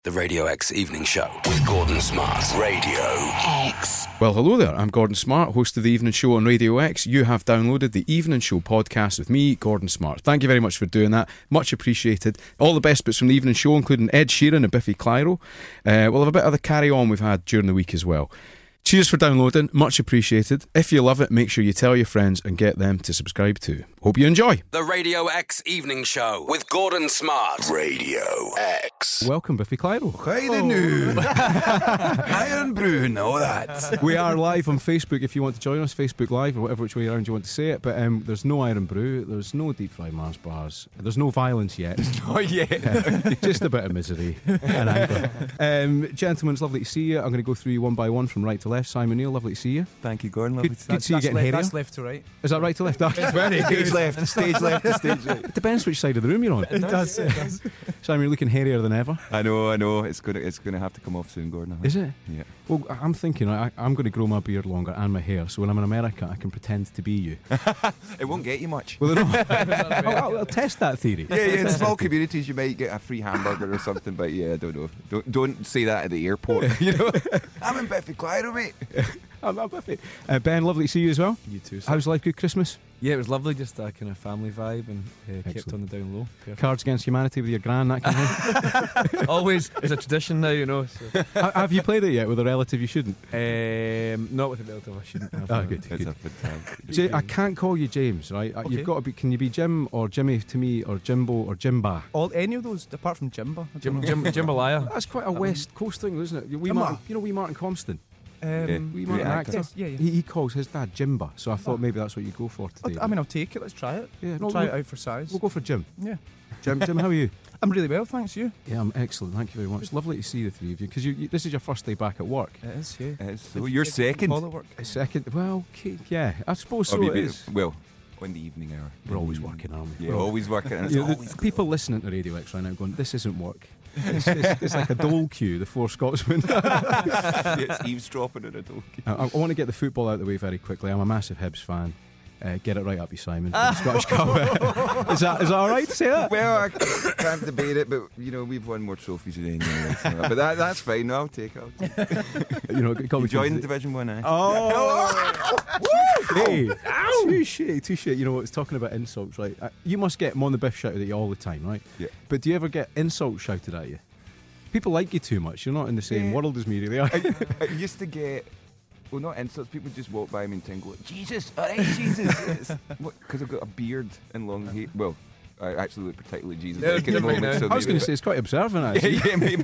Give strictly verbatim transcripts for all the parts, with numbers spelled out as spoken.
The Radio X Evening Show with Gordon Smart. Radio X. Well, hello there. I'm Gordon Smart, host of The Evening Show on Radio X. You have downloaded The Evening Show podcast with me, Gordon Smart. Thank you very much for doing that. Much appreciated. All the best bits from The Evening Show, including Ed Sheeran and Biffy Clyro. Uh, we'll have a bit of the carry-on we've had during the week as well. Cheers for downloading. Much appreciated. If you love it, make sure you tell your friends and get them to subscribe too. Hope you enjoy. The Radio X Evening Show with Gordon Smart. Radio X. Welcome, Biffy Clyro. Hi the new. Iron brew and all that. We are live on Facebook if you want to join us. Facebook Live or whatever which way around you want to say it. But um, there's no Iron Brew. There's no deep fried Mars bars. There's no violence yet. Oh yeah. Uh, just a bit of misery and anger. Um, gentlemen, it's lovely to see you. I'm going to go through you one by one from right to left. Simon Neil, lovely to see you. Thank you, Gordon. Lovely Good, to good to see you getting le- hairier. That's left to right. Is that right to left? Very good. Stage left, stage left, stage right. It depends which side of the room you're on. It does. It does. Simon, you're looking hairier than ever. I know, I know. It's gonna, it's gonna have to come off soon, Gordon. I think. Is it? Yeah. Well, I'm thinking I, I'm going to grow my beard longer and my hair, so when I'm in America, I can pretend to be you. It won't get you much. Well, no. I'll, I'll, I'll test that theory. Yeah, yeah. In small communities, you might get a free hamburger or something, but yeah, I don't know. Don't, don't say that at the airport. You know, I'm in Biffy Clyro, mate. I'm not Biffy. Uh, Ben, lovely to see you as well. You too. Sir. How's life? Good Christmas? Yeah, it was lovely. Just a kind of family vibe and uh, kept Excellent. on the down low. Perfect. Cards Against Humanity with your gran, that kind of thing. Always, it's a tradition now, you know. So. Ha- Have you played it yet with a relative you shouldn't? Um, not with a relative, I shouldn't have. Oh, good. It's a fantastic. J- I can't call you James, right? Uh, Okay. You've got to be. Can you be Jim or Jimmy to me or Jimbo or Jimba? All any of those apart from Jimba. Jim, Jim, Jimbalaya. That's quite a West Coast thing, isn't it? We Jimba. Martin, you know, we Martin Compston. Yeah. Um, We Great Martin actor. actor. yes, yeah, yeah. He, he calls his dad Jimba, so I thought maybe that's what you go for today. I mean, I'll take it. Let's try it. yeah, We'll no, try we'll, it out for size. we'll go for Jim. Yeah, Jim, Jim, how are you? I'm really well, thanks. You? Yeah, I'm excellent. Thank you very much. Lovely to see the three of you because you, you, this is your first day back at work. It is. Yeah. It's- so you're second. All the work. A second, well, okay, yeah, I suppose Or so. It maybe- is. well, in the evening hour. We're always working, aren't we? Yeah, We're al- always working. And it's You know, the always people listening to Radio X right now going, this isn't work. It's, it's, it's like a dole cue, the Four Scotsmen. Yeah, it's eavesdropping in a dog. I, I want to get the football out of the way very quickly. I'm a massive Hibs fan. Uh, get it right up, you Simon. The Scottish Cup. Is that is that all right to say that? Well, I can't debate it, but you know we've won more trophies than anyone else. But that, that's fine. No, I'll take it. I'll take it. You know, it got me You joined to- Division One, eh? Oh, hey, touche, touche. You know, it's talking about insults, right? Uh, You must get them on the Biff shouted at you all the time, right? Yeah. But do you ever get insults shouted at you? People like you too much. You're not in the same Yeah. world as me, really. Are you? I, I used to get, well, not insults. People just walk by me and tingle, Jesus, all right, Jesus, because I've got a beard and long hair. Well, I actually look particularly Jesus. Yeah, like at the right moment, now. so I was maybe- going to say it's quite observant, Yeah, actually. yeah, maybe.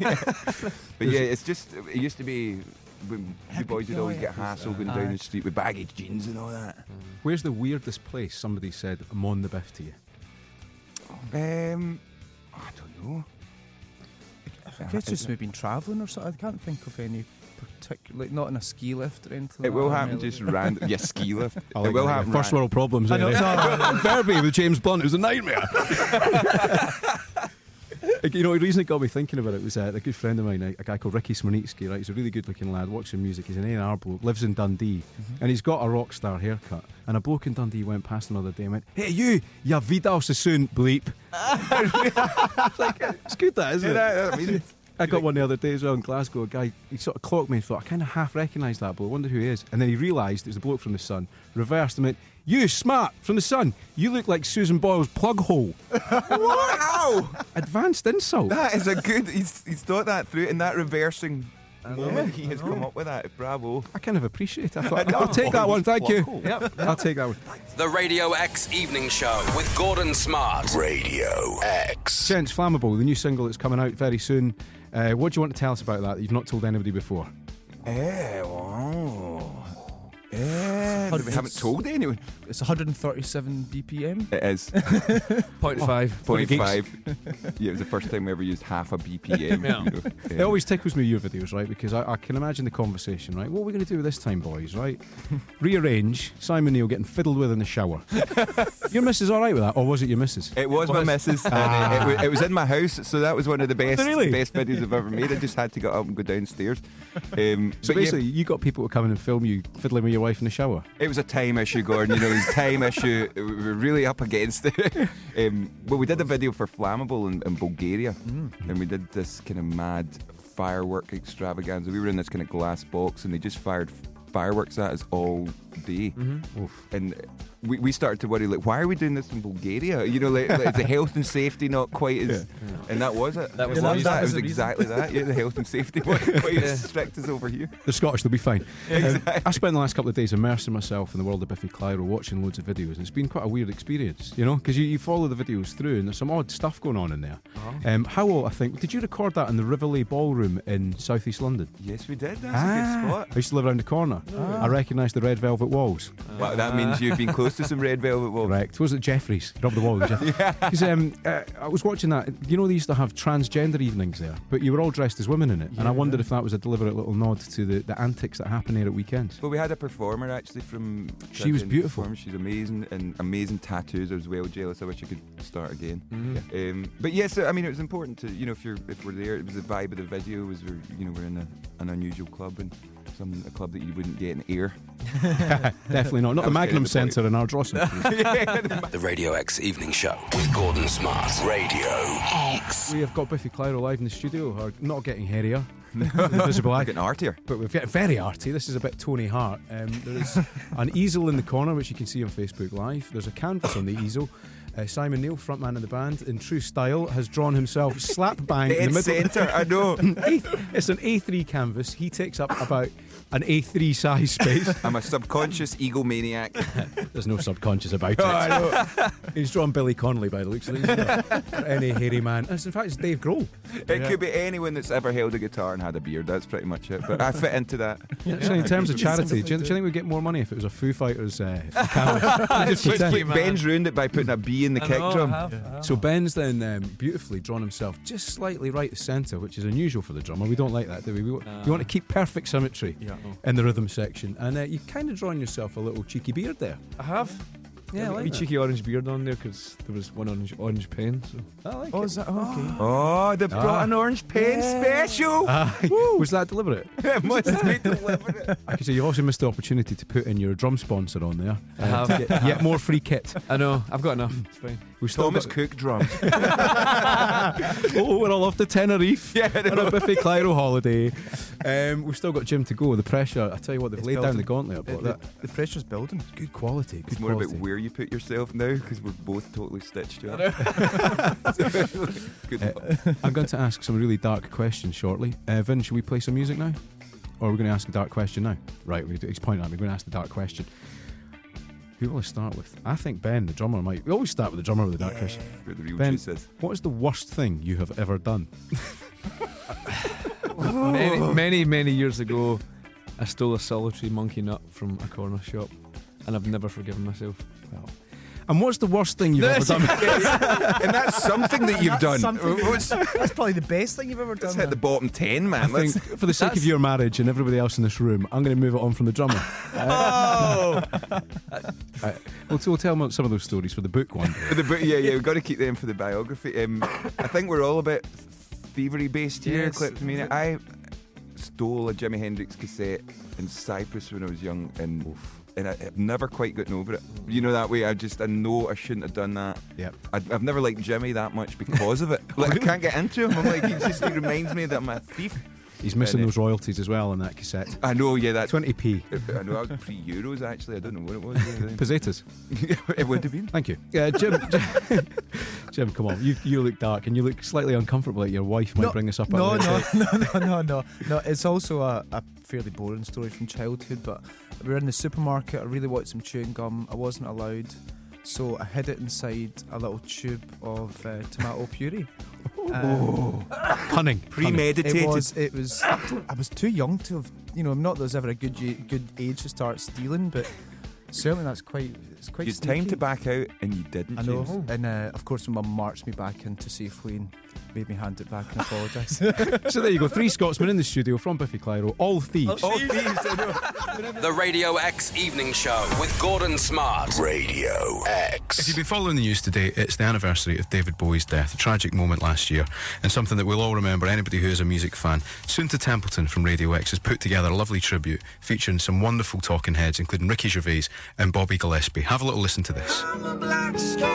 But yeah, it's just it used to be when the boys would always get hassled going down the street with baggage jeans and all that. Where's the weirdest place somebody said I'm on the Biff to you? Um, I don't know. I guess just maybe been travelling or something. I can't think of any particular, like not in a ski lift or anything. It like will that, happen really. just random. Yeah, ski lift. I like It will that. happen. First ran- world problems. I know. eh? Verbi with James Blunt. It was a nightmare. You know, the reason it got me thinking about it was uh, a good friend of mine, a, a guy called Ricky Smirnitsky, right? He's a really good looking lad, works in music, he's an A and R bloke, lives in Dundee, Mm-hmm. and he's got a rock star haircut. And a bloke in Dundee went past another day and went, "Hey, you, you Vidal Sassoon bleep." It's like, it's good that, isn't Yeah, it? that- I mean, I got one the other day as well in Glasgow. A guy, he sort of clocked me and thought, I kind of half recognised that bloke. I wonder who he is. And then he realised it was the bloke from The Sun. Reversed and went, "You, Smart, from The Sun. You look like Susan Boyle's plug hole." wow, Advanced insult. that is a good. He's he's thought that through in that reversing know. moment. He has come up with that. Bravo. I kind of appreciate it. I thought, I'll take that one, thank you. Yep. I'll take that one. The Radio X Evening Show with Gordon Smart. Radio X. Gents, Flammable, the new single that's coming out very soon. Uh, what do you want to tell us about that that you've not told anybody before? Eh, wow. Eh, we haven't told anyone. It's one hundred thirty-seven B P M. It is Point five. point geeks. five. Yeah, it was the first time we ever used half a B P M. Yeah. You know. It always tickles me, your videos, right? Because I, I can imagine the conversation, right? What are we going to do this time, boys, right? Rearrange, Simon Neil getting fiddled with in the shower. Your missus all right with that? Or was it your missus? It was my missus, and uh, it, wa- it was in my house, so that was one of the best Really? best videos I've ever made. I just had to get up and go downstairs. Um, So but yeah, basically, you got people to come in and film you fiddling with your wife in the shower. It was a time issue, Gordon. You know, it was a time issue. We were really up against it. um, well, we did a video for Flammable in, in Bulgaria, mm. and we did this kind of mad firework extravaganza. We were in this kind of glass box, and they just fired fireworks at us all day. Mm-hmm. And we, we started to worry, like, why are we doing this in Bulgaria? You know, like, like the health and safety not quite as... Yeah. And that was it. That was, it was, was, that. that. was it was exactly that. Yeah, the health and safety wasn't quite as strict as over here. The Scottish, they'll be fine. Exactly. Um, I spent the last couple of days immersing myself in the world of Biffy Clyro, watching loads of videos, and it's been quite a weird experience, you know, because you, you follow the videos through, and there's some odd stuff going on in there. Uh-huh. Um, how, I think, did you record that in the Rivoli Ballroom in South East London? Yes, we did. That's ah, a good spot. I used to live around the corner. Ah. I recognised the red velvet walls. Well, that means you've been close to some red velvet walls. Correct. Was it Jeffries? Rub the wall with Jeffries. Because yeah. um, uh, I was watching that. You know, they used to have transgender evenings there, but you were all dressed as women in it. Yeah. And I wondered if that was a deliberate little nod to the, the antics that happen there at weekends. Well, we had a performer actually from... She was beautiful. Performer. She's amazing, and amazing tattoos. I was well jealous. I wish I could start again. Mm-hmm. Yeah. Um, but yes, yeah, so, I mean, it was important to, you know, if you're if we're there, it was the vibe of the video was we're, you know, we're in a, an unusual club, and some a club that you wouldn't get in Ayr. Definitely not. Not the Magnum Centre in Ardrossan. The Radio X Evening Show with Gordon Smart. Radio X. We have got Biffy Clyro live in the studio. Are not getting hairier. Visible eye. Getting artier. But we're getting very arty. This is a bit Tony Hart. Um, there is an easel in the corner, which you can see on Facebook Live. There's a canvas on the easel. Uh, Simon Neil, frontman of the band, in true style, has drawn himself slap bang in the middle. Centre, I know. It's an A three canvas. He takes up about an A three size space. I'm a subconscious egomaniac. There's no subconscious about it. Oh, I know. He's drawn Billy Connolly by the looks of things. Any hairy man. In fact, it's Dave Grohl. It yeah. could be anyone that's ever held a guitar and had a beard. That's pretty much it. But I fit into that. Yeah, so in terms of charity, do you, do you think we'd get more money if it was a Foo Fighters uh, canvas? Ben's ruined it by putting a B in the I kick know, drum. I have, I have. So Ben's then um, beautifully drawn himself just slightly right of centre, which is unusual for the drummer. We don't like that, do we? We, uh, we want to keep perfect symmetry yeah. in the rhythm section. And uh, you've kind of drawn yourself a little cheeky beard there. I have. Yeah, I like a that. cheeky orange beard on there because there was one orange orange pen. So. I like oh, it. is that oh, okay? Oh, they brought ah. an orange pen yeah. special. Uh, was that deliberate? It must be deliberate. I can say you've also missed the opportunity to put in your drum sponsor on there. I have. Uh, get, yet more free kit. I know. I've got enough. It's fine. We've still Thomas got Cook drums. Oh, we're all off to Tenerife yeah, on a Biffy Clyro holiday. Um, we've still got Jim to go. The pressure, I tell you what, they've it's laid building. down the gauntlet. But the, that, the pressure's building. Good quality. Good it's more quality. about where you put yourself now because we're both totally stitched up. Good uh, I'm going to ask some really dark questions shortly. Uh, Vin, should we play some music now? Or are we going to ask a dark question now? Right, we he's pointing at me. We're going to ask the dark question. Who will I start with? I think Ben, the drummer, might. We always start with the drummer with the dark yeah. question. Where the real Ben, juice is. What is the worst thing you have ever done? many, many, many years ago, I stole a solitary monkey nut from a corner shop, and I've never forgiven myself. Well, and what's the worst thing you've ever done? And that's something that you've done. What's, that's probably the best thing you've ever done. Let's hit the bottom ten, man. I think, for the sake of your marriage and everybody else in this room, I'm going to move it on from the drummer. Oh! uh, uh, we'll, we'll tell some of those stories for the book one day. For the book, yeah, yeah, we've got to keep them for the biography. Um, I think we're all a bit thievery based here. Yes. Clips. I mean, I stole a Jimi Hendrix cassette in Cyprus when I was young, and Oof. and I, I've never quite gotten over it. You know, that way. I just I know I shouldn't have done that. Yep. I, I've never liked Jimmy that much because of it. Like I can't get into him. I'm like he just he reminds me that I'm a thief. He's missing and, those royalties as well on that cassette. I know, yeah, that's twenty p. I know, I was pre-Euros actually. I don't know what it was. Pesetas. It would have been. Thank you, uh, Jim. Jim, Jim, come on. You you look dark and you look slightly uncomfortable. Like your wife might no, bring this up. No, no, no, no, no, no, no. It's also a, a fairly boring story from childhood. But we were in the supermarket. I really wanted some chewing gum. I wasn't allowed, so I hid it inside a little tube of uh, tomato puree. Um, Cunning, premeditated. It was. It was. I was too young to have. You know, not that there's ever a good good age to start stealing, but certainly that's quite. It's quite. You had sneaky. time to back out, and you didn't. I know. James. And uh, of course, my mum marched me back into Safeway and made me hand it back and apologise. So there you go, three Scotsmen in the studio from Biffy Clyro, all thieves. All thieves, I know. The Radio X Evening Show with Gordon Smart. Radio X. If you've been following the news today, it's the anniversary of David Bowie's death, a tragic moment last year, and something that we'll all remember, anybody who is a music fan. Sunta Templeton from Radio X has put together a lovely tribute featuring some wonderful talking heads, including Ricky Gervais and Bobby Gillespie. Have a little listen to this. I'm a black star.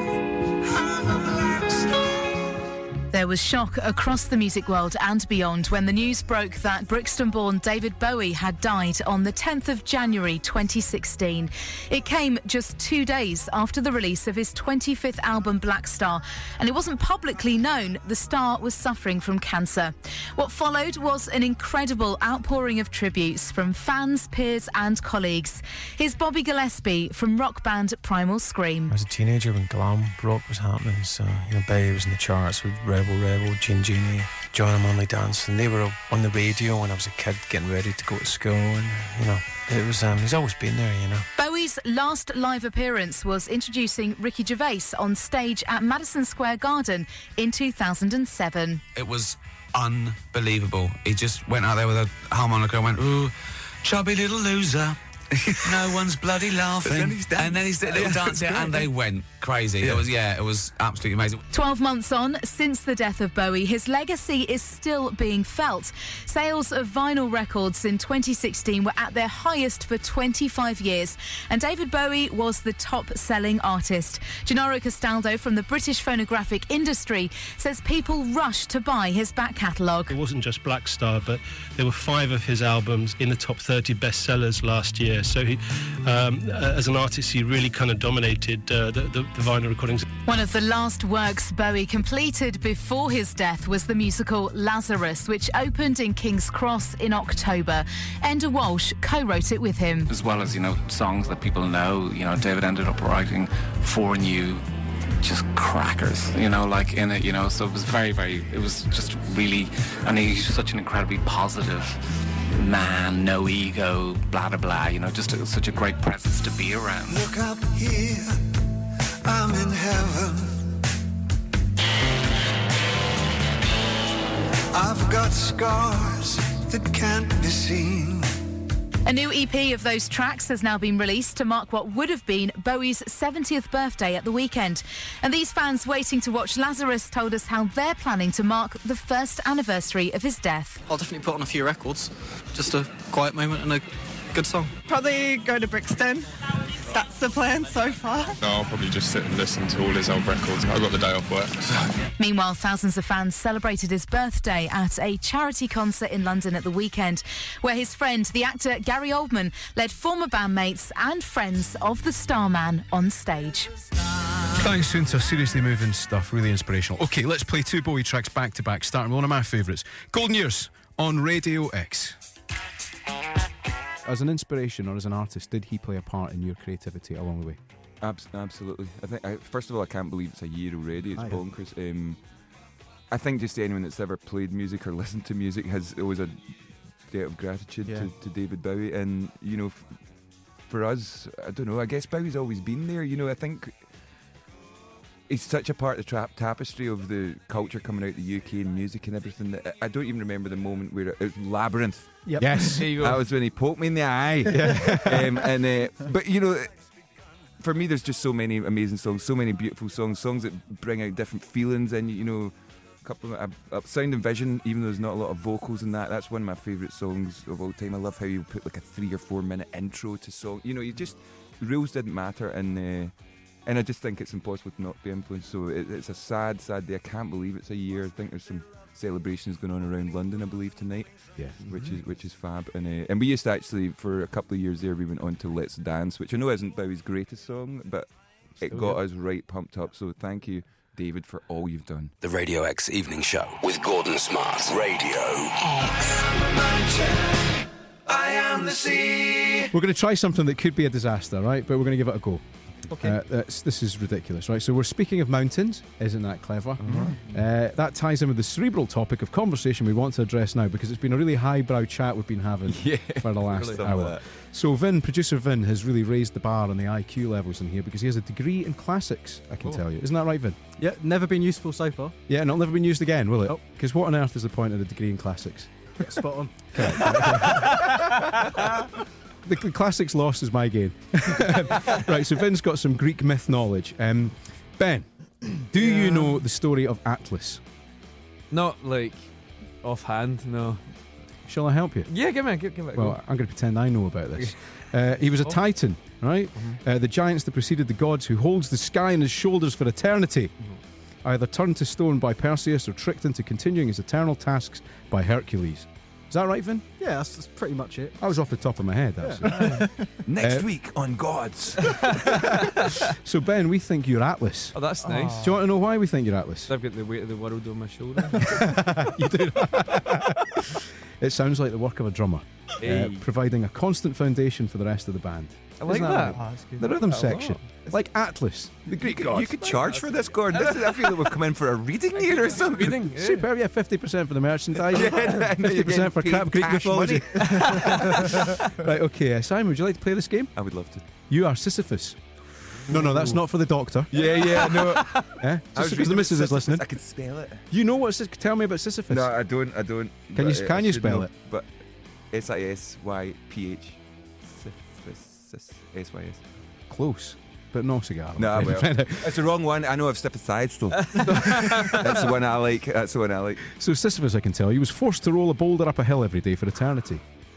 I'm a black star. There was shock across the music world and beyond when the news broke that Brixton-born David Bowie had died on the tenth of January twenty sixteen. It came just two days after the release of his twenty-fifth album Black Star, and it wasn't publicly known the star was suffering from cancer. What followed was an incredible outpouring of tributes from fans, peers and colleagues. Here's Bobby Gillespie from rock band Primal Scream. I was a teenager when glam rock was happening, so you know, Bowie was in the charts with Rebel Rebel, Gin Genie, John and Manly Dance, and they were on the radio when I was a kid getting ready to go to school, and you know, it was um, he's always been there, you know. Bowie's last live appearance was introducing Ricky Gervais on stage at Madison Square Garden in two thousand seven. It was unbelievable. He just went out there with a harmonica and went, ooh, chubby little loser. No one's bloody laughing. then he's and then he did a little Yeah, dance there, and great. they went crazy. Yeah. It was, yeah, it was absolutely amazing. Twelve months on, since the death of Bowie, his legacy is still being felt. Sales of vinyl records in twenty sixteen were at their highest for twenty-five years, and David Bowie was the top-selling artist. Gennaro Castaldo from the British phonographic industry says people rushed to buy his back catalogue. It wasn't just Black Star, but there were five of his albums in the top thirty bestsellers last year. So he, um, as an artist, he really kind of dominated uh, the, the, the vinyl recordings. One of the last works Bowie completed before his death was the musical Lazarus, which opened in King's Cross in October. Enda Walsh co-wrote it with him. As well as, you know, songs that people know, you know, David ended up writing four new just crackers, you know, like in it, you know, so it was very, very, it was just really, and he's such an incredibly positive man, no ego, blah, blah, blah, you know, just a, such a great presence to be around. Look up here, I'm in heaven. I've got scars that can't be seen. A new E P of those tracks has now been released to mark what would have been Bowie's seventieth birthday at the weekend. And these fans waiting to watch Lazarus told us how they're planning to mark the first anniversary of his death. I'll definitely put on a few records. Just a quiet moment and a good song. Probably go to Brixton. That's the plan so far. No, I'll probably just sit and listen to all his old records. I got the day off work. So. Meanwhile, thousands of fans celebrated his birthday at a charity concert in London at the weekend, where his friend, the actor Gary Oldman, led former bandmates and friends of the Starman on stage. Thanks, Sunta. Seriously moving stuff, really inspirational. OK, let's play two Bowie tracks back to back, starting with one of my favourites, Golden Years on Radio X. As an inspiration or as an artist, did he play a part in your creativity along the way? Abs- absolutely. I think. I, first of all, I can't believe it's a year already. It's Aye. bonkers. Um, I think just anyone that's ever played music or listened to music has always a debt of gratitude Yeah. to, to David Bowie. And you know, f- for us, I don't know. I guess Bowie's always been there. You know, I think he's such a part of the trap tapestry of the culture coming out of the U K and music and everything. That I, I don't even remember the moment where it, it was Labyrinth. Yep. Yes. There you go. That was when he poked me in the eye. um, and uh, but you know, for me, there's just so many amazing songs, so many beautiful songs, songs that bring out different feelings. And you know, a couple of uh, uh, Sound and Vision, even though there's not a lot of vocals in that, that's one of my favourite songs of all time. I love how you put like a three or four minute intro to song. You know, you just rules didn't matter, and uh, and I just think it's impossible to not be influenced. So it, it's a sad, sad day. I can't believe it's a year. I think there's some celebrations going on around London, I believe, tonight. Yeah. Which is which is fab. And uh, and we used to actually, for a couple of years there, we went on to Let's Dance, which I know isn't Bowie's greatest song, but it Still got good. us right pumped up. So thank you, David, for all you've done. The Radio X Evening Show with Gordon Smart. Radio X. I am the sea. We're going to try something that could be a disaster, right? But we're going to give it a go. Okay. Uh, that's, this is ridiculous, right? So we're speaking of mountains. Isn't that clever? Mm-hmm. Uh, that ties in with the cerebral topic of conversation we want to address now, because it's been a really highbrow chat we've been having Yeah, for the last really. hour. So Vin, producer Vin, has really raised the bar on the I Q levels in here, because he has a degree in classics, I can Oh. tell you. Isn't that right, Vin? Yeah, never been useful so far. Yeah, and it'll never been used again, will it? Nope. Because what on earth is the point of a degree in classics? Spot on. The, the classics lost is my gain. Right, so Vin's got some Greek myth knowledge. Um, Ben, do you know the story of Atlas? Not like offhand, no. Shall I help you? Yeah, give me, give, give it a Well, go. I'm going to pretend I know about this. Uh, he was a Oh. titan, right? Uh, the giants that preceded the gods, who holds the sky on his shoulders for eternity. Either turned to stone by Perseus or tricked into continuing his eternal tasks by Hercules. Is that right, Vin? Yeah, that's, that's pretty much it. I was off the top of my head, actually. Next Uh, week on Gods. So, Ben, we think you're Atlas. Oh, that's nice. Do you want to know why we think you're Atlas? I've got the weight of the world on my shoulder. You do. It sounds like the work of a drummer, Hey. uh, providing a constant foundation for the rest of the band. I like Isn't that. right? Oh, that's good. The rhythm that a section, lot. like Atlas, the You Greek could, god. you could charge for this, Gordon. This is, I feel that we've come in for a reading here or something. Reading, yeah. Super, yeah, fifty percent for the merchandise, Yeah, and fifty you're percent for getting crap paid Greek cash mythology. Right, okay, uh, Simon, would you like to play this game? I would love to. You are Sisyphus. No, no, that's not for the doctor. Yeah, yeah, no. Eh? Just because the missus is listening. I can spell it. You know what? Sis- Tell me about Sisyphus. No, I don't. I don't. Can but you- I- can I you should spell know. it? But S I S Y P H. Sisyphus. S Y S. Close, but no cigar. I'm No, afraid. well, it's the wrong one. I know I've stepped aside still. That's the one I like. That's the one I like. So Sisyphus, I can tell you, was forced to roll a boulder up a hill every day for eternity,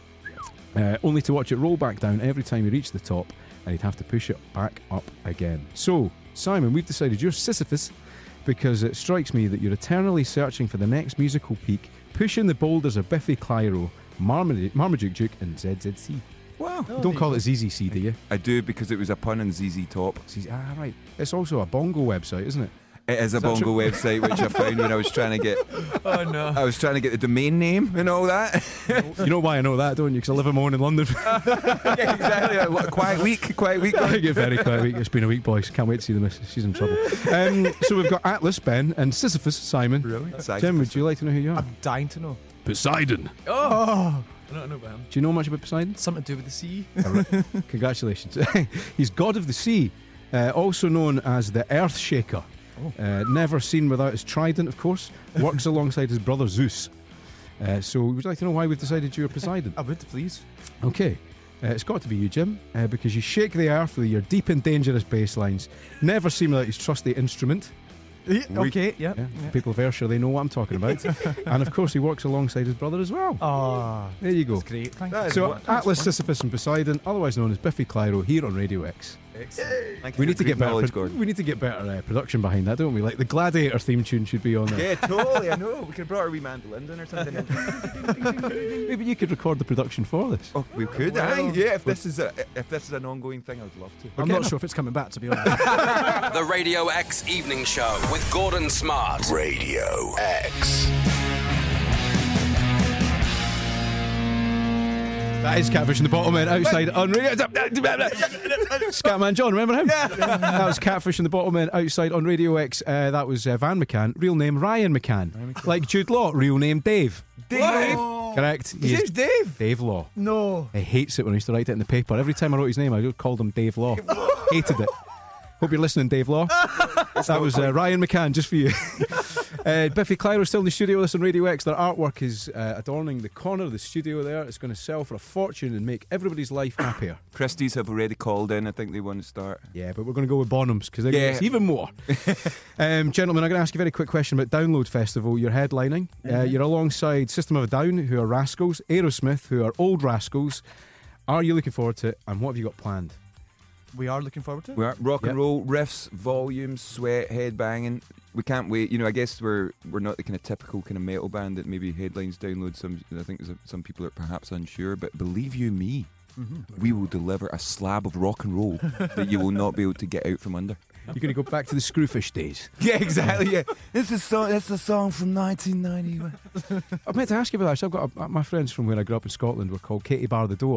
uh, only to watch it roll back down every time he reached the top, and he'd have to push it back up again. So, Simon, we've decided you're Sisyphus because it strikes me that you're eternally searching for the next musical peak, pushing the boulders of Biffy Clyro, Marmaduke, Marmaduke Duke, and Z Z C. Wow. You don't call it Z Z C, do you? I do because it was a pun on Z Z Top. Z Z, ah, right. It's also a bongo website, isn't it? It is a Is that bongo true? website which I found when I was trying to get. Oh no. I was trying to get the domain name and all that. You know why I know that, don't you? Because I live in my own in London. Yeah, exactly. A lo- Quiet week. Quiet week. I get very quiet week. It's been a week, boys. Can't wait to see the missus. She's in trouble. Um, so we've got Atlas, Ben, and Sisyphus, Simon. Really? Jim, would you like to know who you are? I'm dying to know. Poseidon. Oh. I don't know about him. Do you know much about Poseidon? Something to do with the sea. Congratulations. He's god of the sea, uh, also known as the Earth Shaker. Uh, never seen without his trident, of course. Works alongside his brother Zeus. Uh, so would you like to know why we've decided you're Poseidon? I would, please. Okay. Uh, it's got to be you, Jim, uh, because you shake the earth with your deep and dangerous bass lines. Never seen without his trusty instrument. Yeah, okay, yeah. Yeah, yeah. People of Ayrshire, they know what I'm talking about. And of course, he works alongside his brother as well. Oh, There you go. that's great. Thank That you. is So, what- Atlas, Sisyphus, and Poseidon, otherwise known as Biffy Clyro, here on Radio X. Thank you We for need to Greek get better. knowledge, pro- Gordon. we need to get better uh, production behind that, don't we? Like the Gladiator theme tune should be on there. Yeah, totally. I know. We could have brought our wee mandolin in or something. Maybe you could record the production for this. Oh, we could. aye. Yeah, if this is a if this is an ongoing thing, I'd love to. I'm not sure if it's coming back, to be honest. The Radio X Evening Show with Gordon Smart. Radio X. That is Catfish in the Bottle Men outside on Radio. Scatman John, remember him? That was Catfish in the Bottle Men outside on Radio X. Uh, that was uh, Van McCann, real name Ryan McCann. Like Jude Law, real name Dave. Dave. Correct. His He is name's Dave. Dave Law. No. He hates it when I used to write it in the paper. Every time I wrote his name, I just called him Dave Law. Hated it. Hope you're listening, Dave Law. That was uh, Ryan McCann, just for you. uh, Biffy Clyro still in the studio with us on Radio X. Their artwork is uh, adorning the corner of the studio there. It's going to sell for a fortune and make everybody's life happier. Christie's have already called in. I think they want to start. Yeah, but we're going to go with Bonhams because they're going Yeah. to get even more. um, gentlemen, I'm going to ask you a very quick question about Download Festival. You're headlining. Uh, you're alongside System of a Down, who are Rascals, Aerosmith, who are Old Rascals. Are you looking forward to it, and what have you got planned? We are looking forward to it. We are rock and Yep. roll riffs, volumes, sweat, head banging. We can't wait. You know, I guess we're we're not the kind of typical kind of metal band that maybe headlines Download. Some I think there's some people are perhaps unsure, but believe you me, Mm-hmm. we will deliver a slab of rock and roll that you will not be able to get out from under. You're going to go back to the Screwfish days. Yeah, exactly. Yeah, this is song. That's a song from nineteen ninety. I meant to ask you about that. Actually, I've got a, my friends from where I grew up in Scotland were called Katie Bar the Door.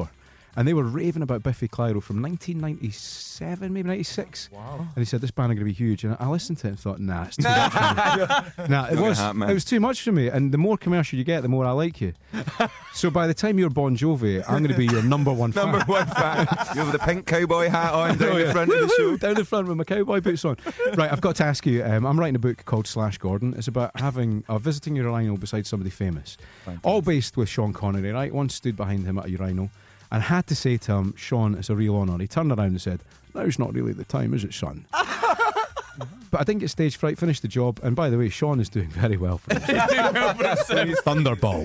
and they were raving about Biffy Clyro from nineteen ninety-seven, maybe ninety-six. Wow. And he said this band are going to be huge, and I listened to it and thought, nah, it's too much for me. Nah, it Not was gonna happen, it was too much for me. And the more commercial you get, the more I like you. So by the time you're Bon Jovi, I'm going to be your number one fan. Number one fan. You have the pink cowboy hat on down Oh, the yeah. front of the show. Down the front with my cowboy boots on. Right, I've got to ask you. Um, I'm writing a book called Slash Gordon. It's about having uh, visiting a urinal beside somebody famous. Fantastic. All based with Sean Connery. Right, once stood behind him at a urinal and had to say to him, "Sean, it's a real honour." He turned around and said, "Now's not really the time, is it, son?" But I didn't get stage fright, finished the job, and by the way, Sean is doing very well for himself. He's Thunderball.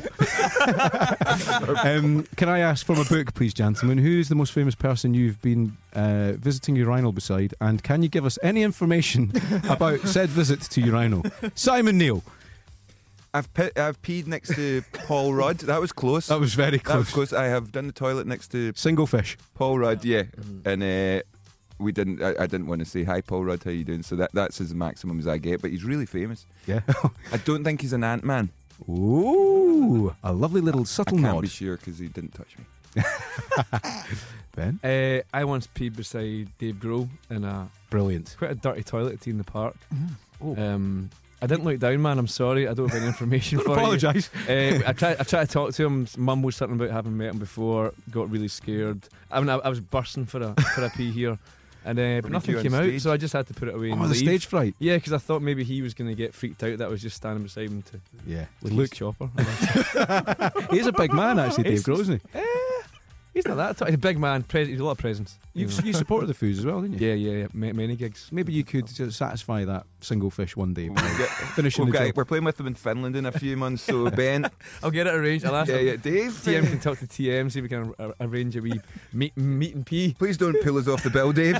um, can I ask from a book, please, gentlemen, who's the most famous person you've been uh, visiting urinal beside, and can you give us any information about said visit to urinal? Simon Neil. I've pe- I've peed next to Paul Rudd. That was close. That was very That was close. close. I have done the toilet next to Single fish. Paul Rudd. Yeah, and uh, we didn't. I, I didn't want to say hi, Paul Rudd. How you doing? So that that's as maximum as I get. But he's really famous. Yeah. I don't think he's an Ant-Man. Ooh, a lovely little subtle I can't nod. be sure because he didn't touch me. Ben? Uh, I once peed beside Dave Grohl in a Brilliant. quite a dirty toilet at Tea in the Park. Oh. Um, I didn't look down, man. I'm sorry. I don't have any information Don't for apologise. you. Uh, I tried. I tried to talk to him. Mumbled something about having met him before. Got really scared. I mean, I, I was bursting for a for a pee here, and uh, but did nothing you on came out. stage? So I just had to put it away. Oh, and the leave. stage fright. Yeah, because I thought maybe he was going to get freaked out that I was just standing beside him to Yeah. with Look, his chopper. he's a big man, actually, Dave He's- Grohl, isn't he? Eh, he's not that tall. He's a big man. Pres- he's a lot of presence. You've, You know. you supported the Foos as well, didn't you? Yeah, yeah, yeah. Ma- many gigs. Maybe you could just satisfy that single fish one day by We'll get- finishing we'll the get- job. we're playing with them in Finland in a few months. So Ben, I'll get it arranged. I'll ask yeah, him. yeah, Dave, T M can talk to T M, see if we can ar- arrange a wee meet, meet and pee. please don't pull us off the bill, Dave.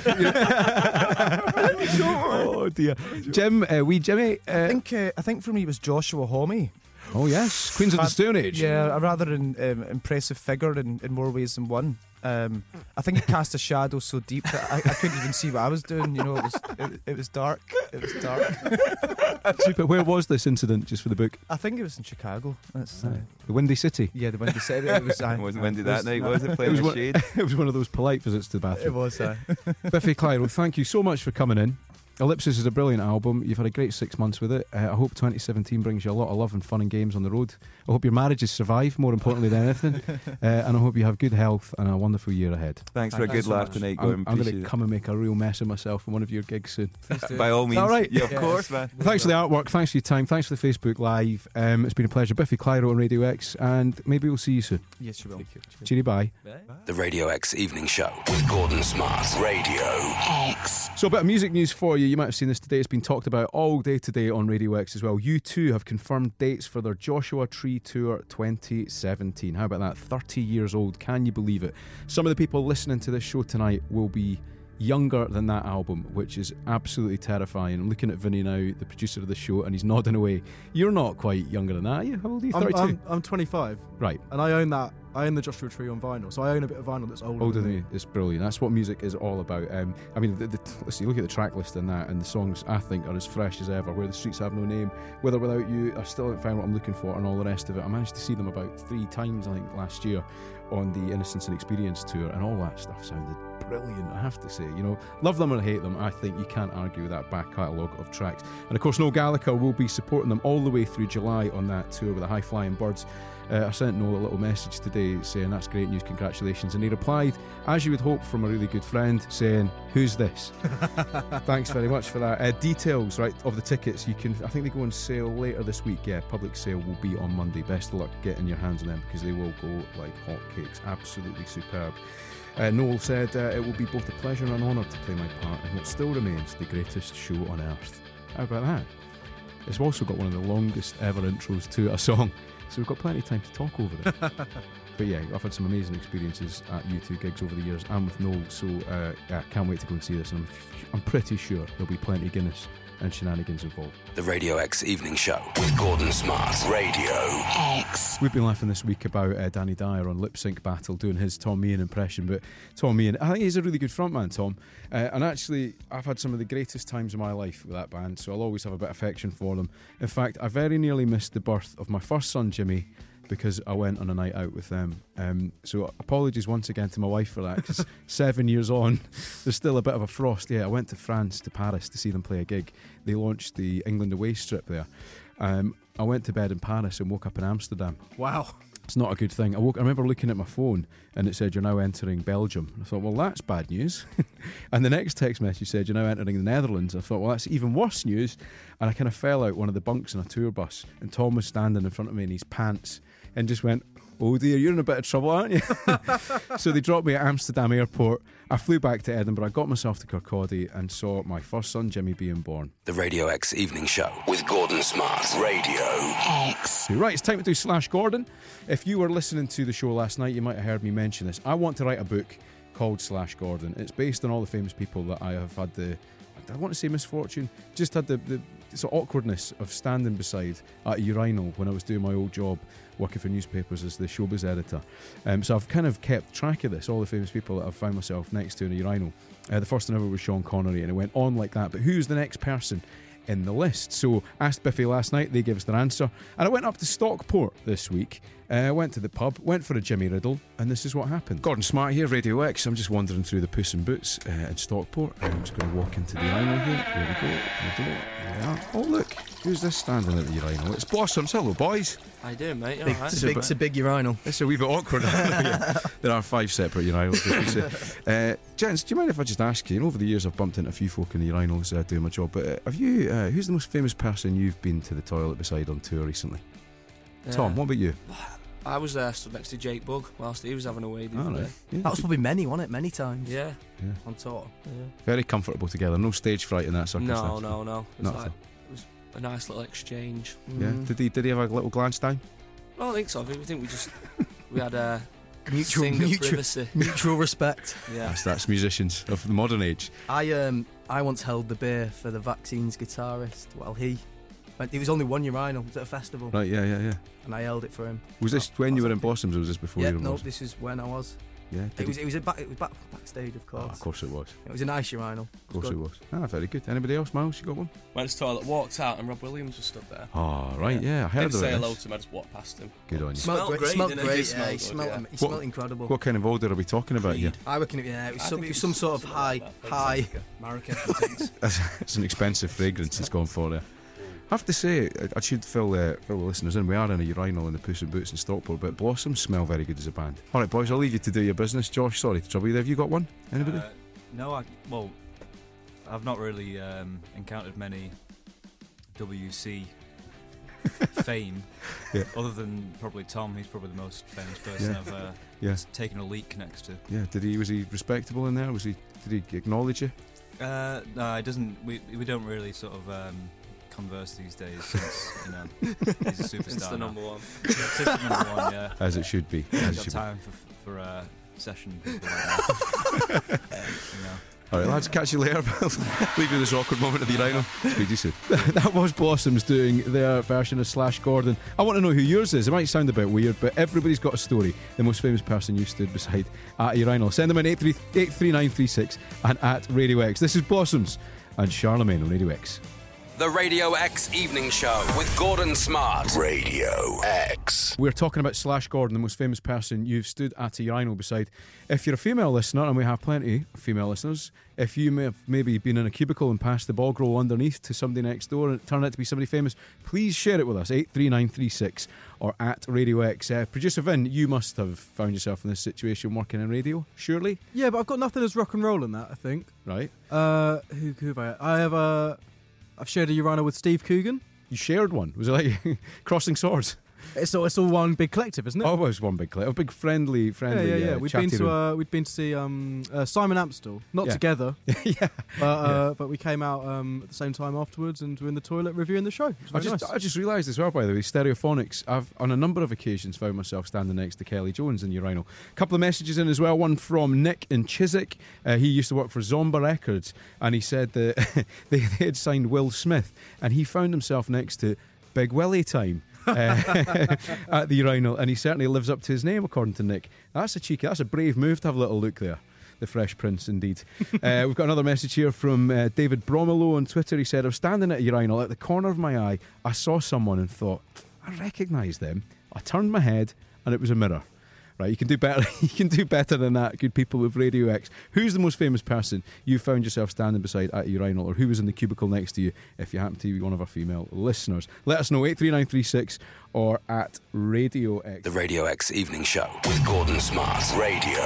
Oh dear, Jim, uh, wee Jimmy. Uh, I think uh, I think for me it was Joshua Homme. oh yes, Queens of the Fab- Stone Age. Yeah, a rather in, um, impressive figure in, in more ways than one. Um, I think it cast a shadow so deep that I, I couldn't even see what I was doing. You know, it was it, it was dark. It was dark. Super. Where was this incident? Just for the book, I think it was in Chicago. That's uh, the Windy City. yeah, the Windy City. It was. Uh, It wasn't windy it that night, was it? It Playing was, with one, shade. it was one of those polite visits to the It bathroom. was. Uh, Biffy Clyro, thank you so much for coming in. Ellipsis is a brilliant album. You've had a great six months with it. Uh, I hope twenty seventeen brings you a lot of love and fun and games on the road. I hope your marriages survive, more importantly than anything. Uh, and I hope you have good health and a wonderful year ahead. Thanks for a Thanks good so laugh much. tonight, I'm, Gordon. I'm going Appreciate to it. come and make a real mess of myself in one of your gigs soon. By all means. All right. Yeah, of Yes. course, man. Thanks for the artwork. Thanks for your time. Thanks for the Facebook Live. Um, it's been a pleasure. Biffy Clyro on Radio X, and maybe we'll see you soon. yes, you will. Cheery bye. The Radio X Evening Show with Gordon Smart. Radio X. So a bit of music news for you. You might have seen this today. It's been talked about all day today on Radio X as well. U two have confirmed dates for their Joshua Tree Tour twenty seventeen. How about that? thirty years old. Can you believe it? Some of the people listening to this show tonight will be younger than that album, which is absolutely terrifying. I'm looking at Vinny now, the producer of the show, and he's nodding away. You're not quite younger than that, are you? How old are you? I'm, thirty-two? I'm, I'm twenty-five, Right. and I own that. I own the Joshua Tree on vinyl, so I own a bit of vinyl that's older, Older than than you. It's brilliant. That's what music is all about. Um, I mean, the, the, listen, you look at the track list and that, and the songs I think are as fresh as ever. Where the Streets Have No Name, With or Without You, I still haven't found what I'm looking for, and all the rest of it. I managed to see them about three times, I think, last year on the Innocence and Experience tour, and all that stuff sounded brilliant, I have to say. You know, love them or hate them, I think you can't argue with that back catalogue of tracks. And of course, Noel Gallagher will be supporting them all the way through July on that tour with the High Flying Birds. Uh, I sent Noel a little message today saying that's great news, congratulations, and he replied, as you would hope from a really good friend, saying, who's this? Thanks very much for that. Uh, details, right, of the tickets, you can, I think they go on sale later this week. Yeah, public sale will be on Monday. Best of luck getting your hands on them because they will go like hotcakes. Absolutely superb. Uh, Noel said, uh, it will be both a pleasure and an honour to play my part in what still remains the greatest show on earth. How about that? It's also got one of the longest ever intros to a song, so we've got plenty of time to talk over it. But yeah, I've had some amazing experiences at U two gigs over the years and with Noel, so uh, yeah, can't wait to go and see this, and I'm, I'm pretty sure there'll be plenty of Guinness and shenanigans involved. The Radio X Evening Show with Gordon Smart. Radio X. We've been laughing this week about uh, Danny Dyer on Lip Sync Battle doing his Tom Meehan impression, but Tom Meehan, I think he's a really good frontman, Tom. Uh, and actually, I've had some of the greatest times of my life with that band, so I'll always have a bit of affection for them. In fact, I very nearly missed the birth of my first son, Jimmy, because I went on a night out with them. Um, so apologies once again to my wife for that, because seven years on, there's still a bit of a frost. Yeah, I went to France, to Paris, to see them play a gig. They launched the England away strip there. Um, I went to bed in Paris and woke up in Amsterdam. Wow. It's not a good thing. I woke. I remember looking at my phone and it said, "You're now entering Belgium." I thought, well, that's bad news. And the next text message said, "You're now entering the Netherlands." I thought, well, that's even worse news. And I kind of fell out one of the bunks in a tour bus, and Tom was standing in front of me in his pants and just went, "Oh dear, you're in a bit of trouble, aren't you?" So they dropped me at Amsterdam airport. I flew back to Edinburgh. I got myself to Kirkcaldy and saw my first son, Jimmy, being born. The Radio X Evening Show with Gordon Smart. Radio X. Right, it's time to do Slash Gordon. If you were listening to the show last night, you might have heard me mention this. I want to write a book called Slash Gordon. It's based on all the famous people that I have had the, I want to say misfortune, just had the, the sort of awkwardness of standing beside at a urinal when I was doing my old job working for newspapers as the showbiz editor. Um, so I've kind of kept track of this, all the famous people that I've found myself next to in a urinal. Uh, the first one ever was Sean Connery, and it went on like that. But who's the next person in the list? So asked Biffy last night, they gave us their answer. And I went up to Stockport this week. I uh, went to the pub, went for a Jimmy Riddle, and this is what happened. Gordon Smart here, Radio X. I'm just wandering through the Puss in Boots uh, in Stockport. I'm just going to walk into the urinal here. Here we go. Here we are. Oh, look. Who's this standing at the urinal? It's Blossoms. Hello, boys. How you doing, mate? You Big, all right? it's, a big, it's a big urinal. It's a wee bit awkward. There are five separate urinals. uh, gents, do you mind if I just ask you? And over the years, I've bumped into a few folk in the urinals uh, doing my job. But uh, have you? Uh, who's the most famous person you've been to the toilet beside on tour recently? Yeah. Tom, what about you? I was there, stood next to Jake Bugg whilst he was having a wee. Oh, right. Yeah. That was probably many, wasn't it? Many times. Yeah. Yeah. On tour. Yeah. Very comfortable together. No stage fright in that circumstance. No, no, no. It was, Not like, at all. it was a nice little exchange. Yeah. Mm. Did he? Did he have a little glance down? I don't think so. I think, I think we just we had a mutual singer mutual, privacy. mutual respect. Yeah. That's, that's musicians of the modern age. I um I once held the beer for the Vaccines guitarist while he went. It was only one urinal. It was at a festival. Right. Yeah. Yeah. Yeah. And I held it for him. Was this when you were in Blossoms, or was this before yeah, you were in no, Blossoms? this is when I was. Yeah. It was, it was. It back. It was back backstage, of course. Oh, of course it was. It was a nice urinal. Of course it was. Ah, very good. Anybody else, Miles? You got one? Went to the toilet, walked out, and Rob Williams was stood there. Oh, right. Yeah, yeah I heard Didn't of say this. hello to him. I just walked past him. Good on you. Smelled great. great Smelled didn't great. He Yeah, smelled he good, smelled. yeah. He What- smelled incredible. What kind of odour are we talking about here? I reckon. It, yeah, it was I some. think It was it's some sort of something high, like that. high. Marrakesh. It's an expensive fragrance it's gone for there. I have to say, I- I should fill, uh, fill the listeners in. We are in a urinal in the Puss in Boots in Stockport, but Blossoms smell very good as a band. All right, boys, I'll leave you to do your business. Josh, sorry to trouble you there. Have you got one? Anybody? Uh, no, I well, I've not really um, encountered many W C fame, Yeah. other than probably Tom. He's probably the most famous person Yeah. I've uh, Yeah. taken a leak next to. Yeah. Did he? Was he respectable in there? Was he? Did he acknowledge you? Uh, no, it doesn't. We we don't really sort of um, converse these days since you know he's a superstar. Since the now. number one. Since the number one, yeah. As it should be. He's As it got should be. time for for uh, session people like that. you know. All right, lads, catch you later. Leave you this awkward moment at the urinal. Speak to you soon. That was Blossoms doing their version of Slash Gordon. I want to know who yours is. It might sound a bit weird, but everybody's got a story. The most famous person you stood beside at a urinal. Send them in eight three nine three six and at Radio X. This is Blossoms and Charlemagne on Radio X. The Radio X Evening Show with Gordon Smart. Radio X. We're talking about Slash Gordon, the most famous person you've stood at a urinal beside. If you're a female listener, and we have plenty of female listeners, if you may have maybe been in a cubicle and passed the bog roll underneath to somebody next door and it turned out to be somebody famous, please share it with us, eight three nine three six or at Radio X. Uh, Producer Vin, you must have found yourself in this situation working in radio, surely? Yeah, but I've got nothing as rock and roll in that. I think. Right. Uh, who, who have I? I have a. I've shared a urinal with Steve Coogan. You shared one? Was it like crossing swords? It's all, it's all one big collective, isn't it? Oh, it was one big collective. A big friendly, friendly. yeah, yeah, yeah. Uh, We'd been chatty to room. uh, we'd been to see um, uh, Simon Amstel, not Yeah. together, yeah, but uh, Yeah. but we came out um, at the same time afterwards and were in the toilet reviewing the show. It was I very just, nice. I just realised as well, by the way, Stereophonics, I've on a number of occasions found myself standing next to Kelly Jones in urinal. A couple of messages in as well, one from Nick in Chiswick. Uh, he used to work for Zomba Records, and he said that they, they had signed Will Smith, and he found himself next to Big Willie Time. uh, at the urinal, and he certainly lives up to his name, according to Nick. That's a cheeky, that's a brave move to have a little look there. The Fresh Prince, indeed. uh, we've got another message here from uh, David Bromelo on Twitter. He said, I was standing at a urinal. At the corner of my eye, I saw someone and thought, I recognise them. I turned my head and it was a mirror. Right, you can do better. You can do better than that, good people of Radio X. Who's the most famous person you found yourself standing beside at a urinal, or who was in the cubicle next to you if you happen to be one of our female listeners? Let us know, eight three nine three six or at Radio X. The Radio X Evening Show with Gordon Smart. Radio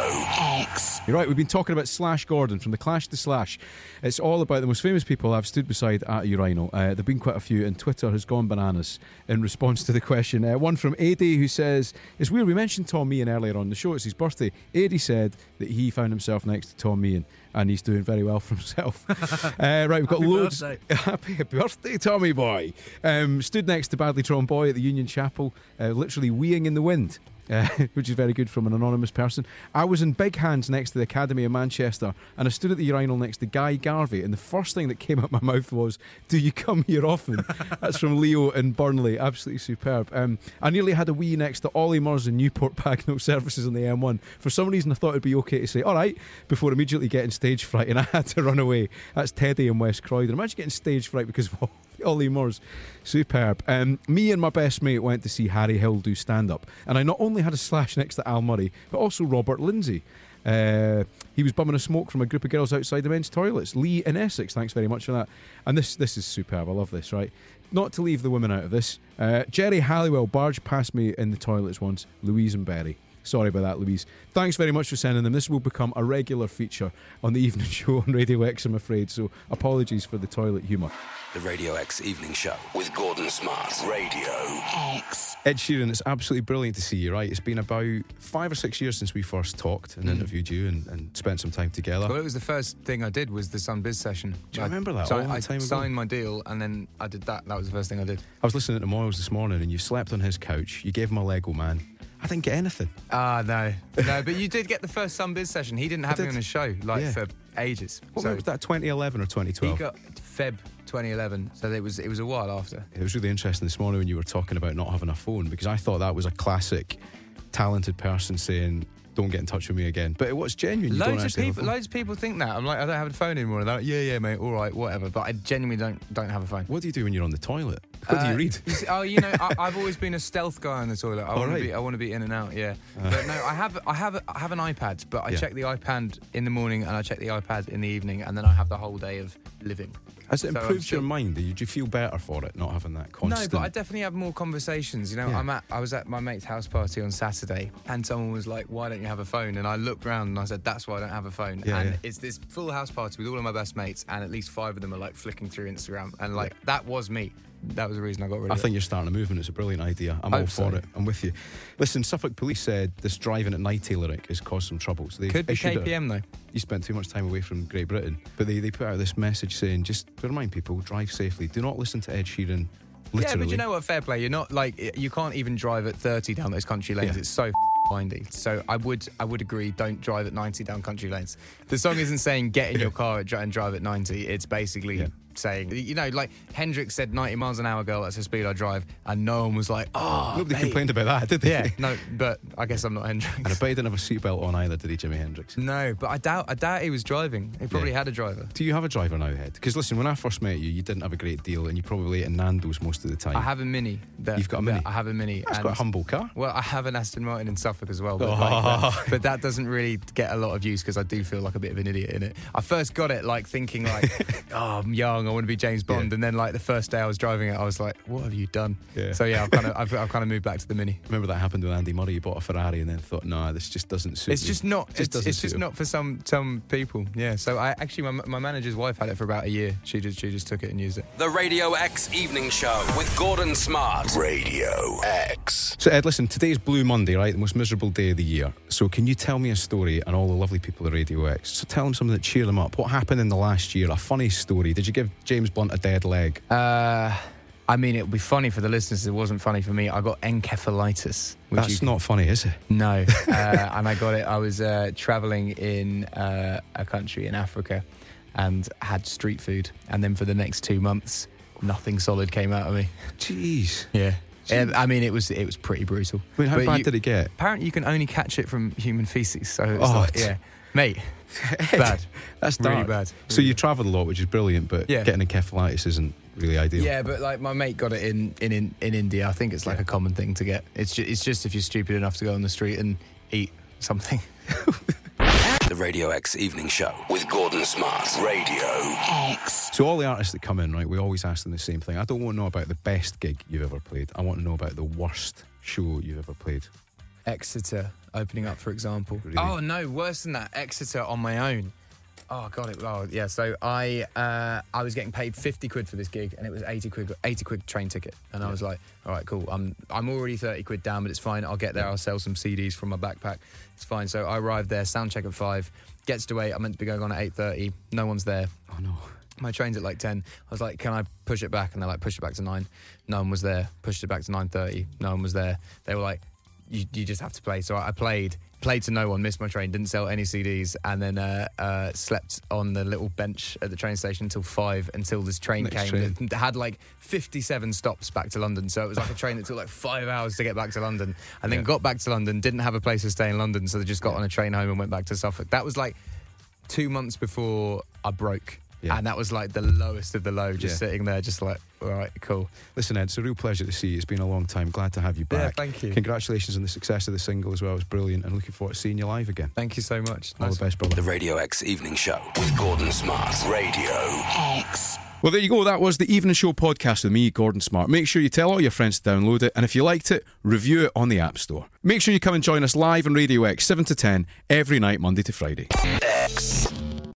X. You're right, we've been talking about Slash Gordon from the Clash to Slash. It's all about the most famous people I've stood beside at a urinal. Uh, there have been quite a few, and Twitter has gone bananas in response to the question. Uh, one from Adi, who says, it's weird, we mentioned Tom Meehan earlier on the show, it's his birthday. Adi said that he found himself next to Tom Meehan, and he's doing very well for himself. uh, right, we've got Happy loads. birthday. Happy birthday, Tommy boy. Um, stood next to Badly Drawn Boy at the Union Chapel, uh, literally weeing in the wind. Uh, which is very good from an anonymous person. I was in big hands next to the Academy of Manchester, and I stood at the urinal next to Guy Garvey, and the first thing that came out my mouth was, do you come here often? That's from Leo in Burnley. Absolutely superb. Um, I nearly had a wee next to Ollie Murs in Newport Bagnall Services on the M one. For some reason I thought it'd be okay to say alright before immediately getting stage fright, and I had to run away. That's Teddy in West Croydon. Imagine getting stage fright because of Ollie Murs. Superb. Um, me and my best mate went to see Harry Hill do stand-up, and I not only had a slash next to Al Murray, but also Robert Lindsay. Uh, he was bumming a smoke from a group of girls outside the men's toilets. Lee in Essex, thanks very much for that. And this this is superb, I love this, right? Not to leave the women out of this, uh, Jerry Halliwell barged past me in the toilets once. Louise and Berry. Sorry about that, Louise. Thanks very much for sending them. This will become a regular feature on the evening show on Radio X, I'm afraid, so apologies for the toilet humour. The Radio X Evening Show with Gordon Smart. Radio X. Ed Sheeran, it's absolutely brilliant to see you, right? It's been about five or six years since we first talked and mm. interviewed you and, and spent some time together. Well, it was the first thing I did was the Sun Biz session. Do you I, remember that? So all I, that time I ago? signed my deal and then I did that. That was the first thing I did. I was listening to Moyles this morning and you slept on his couch. You gave him a Lego man. I didn't get anything. Ah, no. No, but you did get the first Sun Biz session. He didn't have me on his show, like, yeah. for ages. What so was that, twenty eleven or twenty twelve? He got Feb twenty eleven, so it was it was a while after. It was really interesting this morning when you were talking about not having a phone, because I thought that was a classic talented person saying, don't get in touch with me again. But it was genuine. You Loads don't of actually have a people, phone. loads of people think that. I'm like, I don't have a phone anymore. And they're like, yeah, yeah, mate, all right, whatever. But I genuinely don't don't have a phone. What do you do when you're on the toilet? What uh, do you read? You see, oh, you know, I, I've always been a stealth guy on the toilet. I want right. to be, I want to be in and out. Yeah, uh. but no, I have, I have, I have an iPad, but I Yeah. check the iPad in the morning and I check the iPad in the evening, and then I have the whole day of living. Has it So I'm improved still- your mind? Do you, do you feel better for it, not having that constant? No, but I definitely have more conversations. You know, Yeah. I'm at, I was at my mate's house party on Saturday, and someone was like, "Why don't you have a phone?" And I looked round and I said, "That's why I don't have a phone." Yeah, and yeah. it's this full house party with all of my best mates, and at least five of them are like flicking through Instagram, and like that was me. That was the reason I got rid I of think it. you're starting a movement. It's a brilliant idea. I'm Hope all for so. it. I'm with you. Listen, Suffolk Police said this driving at ninety lyric has caused some trouble. So they Could be issued K P M a, though. You spent too much time away from Great Britain. But they, they put out this message saying, just to remind people, drive safely. Do not listen to Ed Sheeran. Literally. Yeah, but you know what? Fair play. You're not like you can't even drive at thirty down those country lanes. Yeah. It's so windy. So I would I would agree. Don't drive at ninety down country lanes. The song isn't saying get in your car and drive at ninety. It's basically. Yeah. Saying, you know, like Hendrix said ninety miles an hour, girl, that's the speed I drive, and no one was like, oh, Nobody mate. complained about that, did they? Yeah, no, but I guess I'm not Hendrix. And I bet he didn't have a seatbelt on either, did he, Jimi Hendrix? No, but I doubt I doubt he was driving. He probably Yeah. had a driver. Do you have a driver now, Ed? Because listen, when I first met you, you didn't have a great deal and you probably ate in Nando's most of the time. I have a Mini. That, You've got a that- Mini? I have a Mini. That's and- quite a humble car. Well, I have an Aston Martin in Suffolk as well, but, Oh. like that, but that doesn't really get a lot of use because I do feel like a bit of an idiot in it. I first got it like thinking like, oh, I'm young, I want to be James Bond, Yeah. and then like the first day I was driving it, I was like, what have you done? Yeah. So yeah, I've kind of I've, I've kind of moved back to the Mini. Remember that happened with Andy Murray. He bought a Ferrari and then thought, nah, this just doesn't suit It's me. just not. Just it's doesn't it's suit just him. not for some some people. Yeah. So I actually my, my manager's wife had it for about a year. She just she just took it and used it. The Radio X Evening Show with Gordon Smart. Radio X. So Ed, listen, today's Blue Monday, right? The most miserable day of the year. So can you tell me a story, and all the lovely people at Radio X, so tell them something that cheer them up. What happened in the last year? A funny story. Did you give James Blunt a dead leg? Uh, I mean, it would be funny for the listeners. It wasn't funny for me. I got encephalitis. Which That's you- not funny, is it? No, uh, and I got it. I was uh, traveling in uh, a country in Africa, and had street food, and then for the next two months, nothing solid came out of me. Jeez. Yeah. Um, I mean, it was it was pretty brutal. I mean, how But bad you- did it get? Apparently, you can only catch it from human feces. So it's Oh, like, t- yeah, mate, Ed, bad. That's Really dark. bad. So you travelled a lot, which is brilliant, but Yeah. getting encephalitis isn't really ideal. Yeah, but like my mate got it in in, in, in India. I think it's like yeah. a common thing to get. It's just, it's just if you're stupid enough to go on the street and eat something. The Radio X Evening Show with Gordon Smart. Radio X. So all the artists that come in, right, we always ask them the same thing. I don't want to know about the best gig you've ever played. I want to know about the worst show you've ever played. Exeter opening up, for example. Really? Oh no, worse than that. Exeter on my own. Oh god, it. Oh yeah. So I uh, I was getting paid fifty quid for this gig, and it was eighty quid, eighty quid train ticket. And yeah. I was like, all right, cool. I'm I'm already thirty quid down, but it's fine. I'll get there. I'll sell some C Ds from my backpack. It's fine. So I arrived there. Sound check at five. Gets to eight. I'm meant to be going on at eight thirty. No one's there. Oh no. My train's at like ten. I was like, can I push it back? And they're like, push it back to nine. No one was there. Pushed it back to nine thirty. No one was there. They were like, you you just have to play. So I played. Played to no one, missed my train, didn't sell any C Ds, and then uh, uh, slept on the little bench at the train station until five, until this train Next came. train. It had like fifty-seven stops back to London, so it was like a train that took like five hours to get back to London, and then Yeah. got back to London, didn't have a place to stay in London, so they just got on a train home and went back to Suffolk. That was like two months before I broke. Yeah. And that was like the lowest of the low, just Yeah. sitting there, just like, all right, cool. Listen, Ed, it's a real pleasure to see you. It's been a long time. Glad to have you Yeah, back. thank you. Congratulations on the success of the single as well. It was brilliant, and looking forward to seeing you live again. Thank you so much. All Nice the best, brother. The Radio X Evening Show with Gordon Smart. Radio X. Well, there you go. That was the Evening Show podcast with me, Gordon Smart. Make sure you tell all your friends to download it, and if you liked it, review it on the App Store. Make sure you come and join us live on Radio X, seven to ten, every night, Monday to Friday. X.